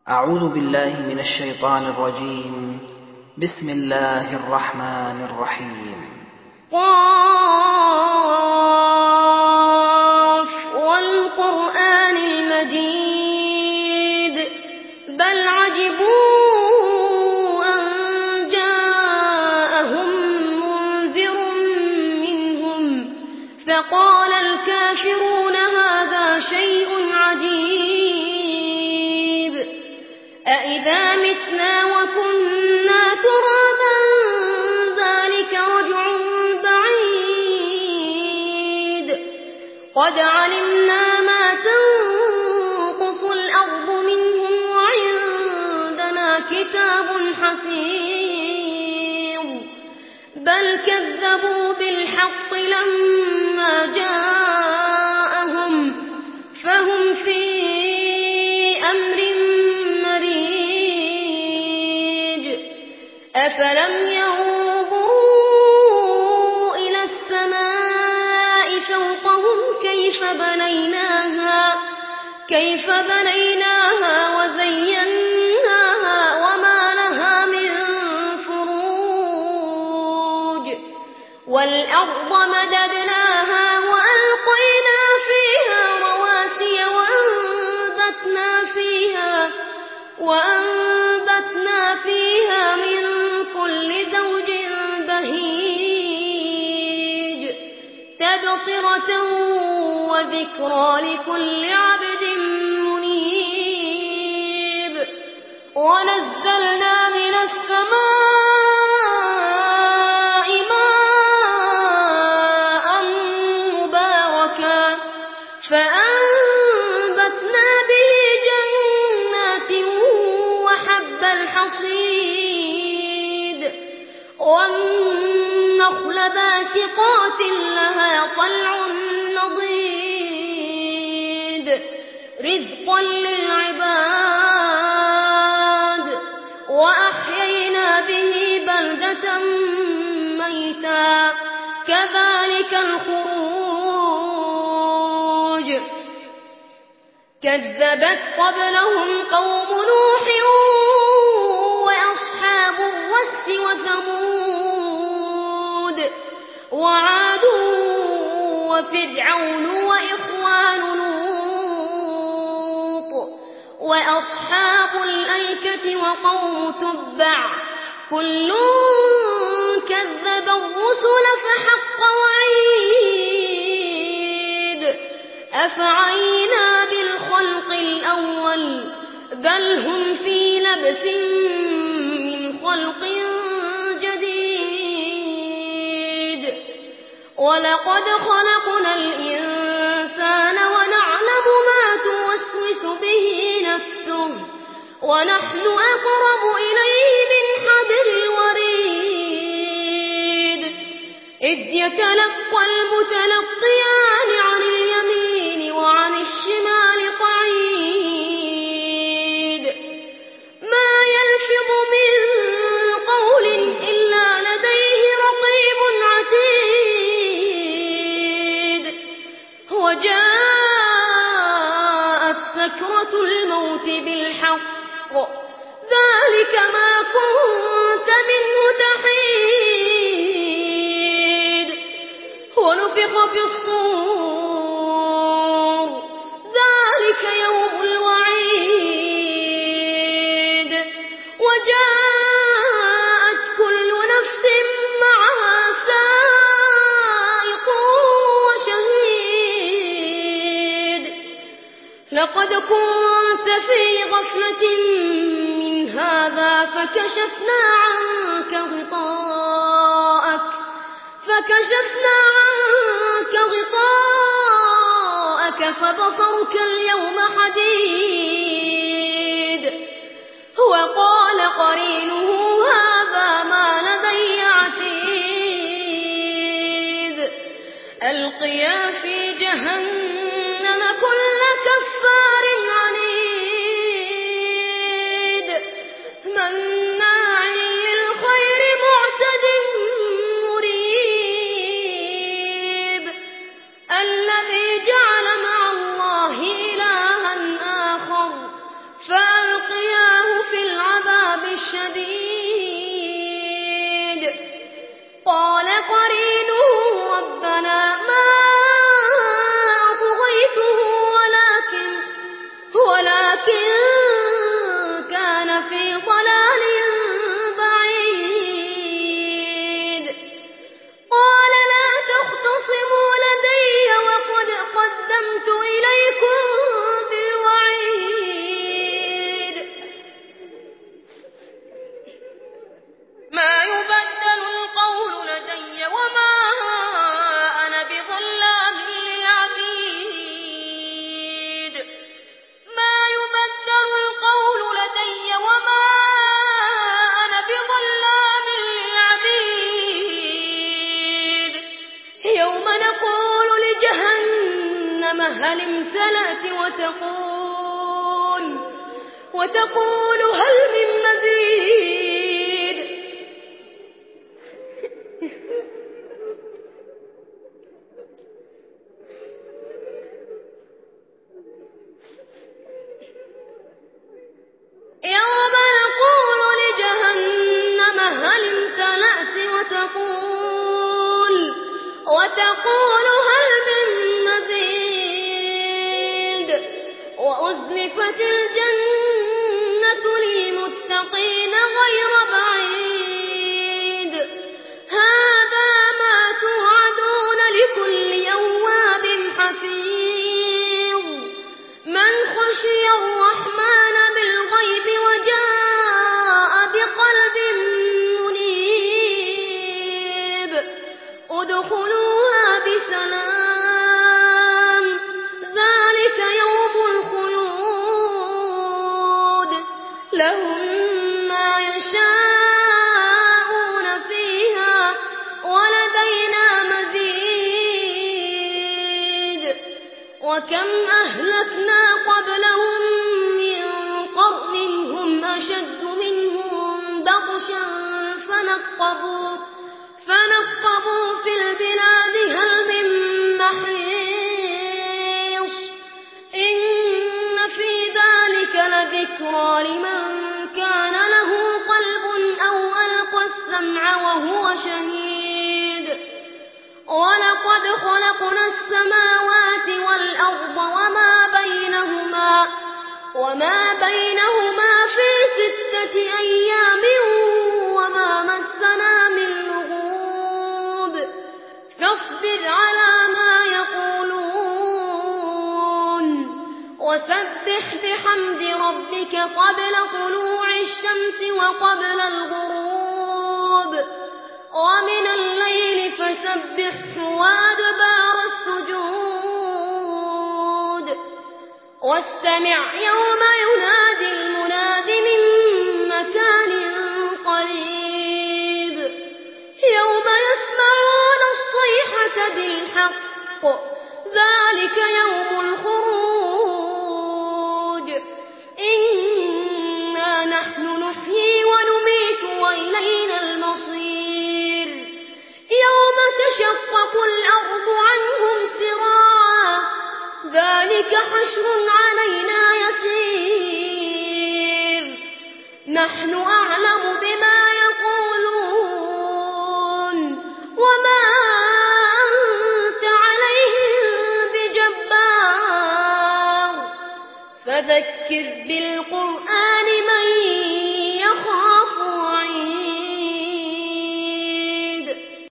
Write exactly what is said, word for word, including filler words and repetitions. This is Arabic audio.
أعوذ بالله من الشيطان الرجيم. بسم الله الرحمن الرحيم. قاف والقرآن المجيد بل عجبوا أن جاءهم منذر منهم فقال الكافرون هذا شيء عجيب أإذا متنا وكنا ترابا ذلك رجع بعيد قد علمنا ما تنقص الأرض منهم وعندنا كتاب حفيظ بل كذبوا بالحق لما جاءهم فهم في أمر مريج أفلم ينظروا إلى السماء فوقهم كيف بنيناها كيف بنيناها وزيناها وما لها من فروج والأرض مددناها وألقينا فيها رواسي وأنبتنا فيها وأنبتنا فيها من كل زوج بهيج تبصرة وذكرى لكل عبد منيب ونزلنا من السماء ماء مباركا فأنبتنا به جنات وحب الحصيد والنخل باسقات لها طلع نضيد رزقا للعباد وأحيينا به بلدة ميتا كذلك الخروج كذبت قبلهم قوم نوح وأصحاب الرس وثمود وعاد وفرعون وإخوان لوط وأصحاب الأيكة وقوم تبع كل كذب الرسل فحق وعيد أفعينا بالخلق الأول بل هم في لبس من خلق جديد ولقد خلقنا الإنسان ونعلم ما توسوس به نفسه ونحن أقرب إليه من حبل الوريد إذ يتلقى المتلقيان عن اليمين وعن الشمال قعيد ما يلفظ من قول إلا لديه رقيب عتيد وجاءت سكرة الموت بالحق ذلك ما كنت منه تحيد ونفخ في الصور ذلك يوم الوعيد وجاءت كل نفس معها سائق وشهيد لقد كنت في غفلة من هذا فكشفنا عنك غطاءك فكشفنا عنك غطاءك فبصرك اليوم حديد وقال قرينه هذا ما لدي عتيد ألقيا في جهنم كل كفار عنيد مناع للخير معتد مريب الذي جعل مع الله إلها آخر وتقول هل من مزيد يوم نقول لجهنم هل امتلأت وتقول وتقول هل من مزيد وأزلفت الجنة للمتقين غير بعيد هذا ما توعدون لكل أواب حفيظ من خشي الرحمن بالغيب وجاء بقلب منيب ادخلوها بسلام ذلك يوم الخلود لهم ما يشاءون فيها ولدينا مزيد وكم أهلكنا قبلهم من قرن هم أشد منهم بطشا فنقبوا فنقبوا في البلاد هل من محيص إن في ذلك لذكرى لمن كان له قلب أو ألقى السمع وهو شهيد ولقد خلقنا السماوات والأرض وما بينهما وما بينهما في ستة أيام وما مسنا من لغوب فاصبر على ما يقولون وسبح بحمد ربك قبل طلوع الشمس وقبل الغروب ومن الليل فسبحه وأدبار السجود واستمع يوم ينادي المناد من مكان قريب يوم يسمعون الصيحة بالحق ذلك يوم الخروج إنا نحن نحيي ونميت وإلينا المصير يوم تشقق الأرض عنهم سراعا ذلك حشر علينا يسير نحن أعلم بما يقولون وما أنت عليهم بجبار فذكر بالقرآن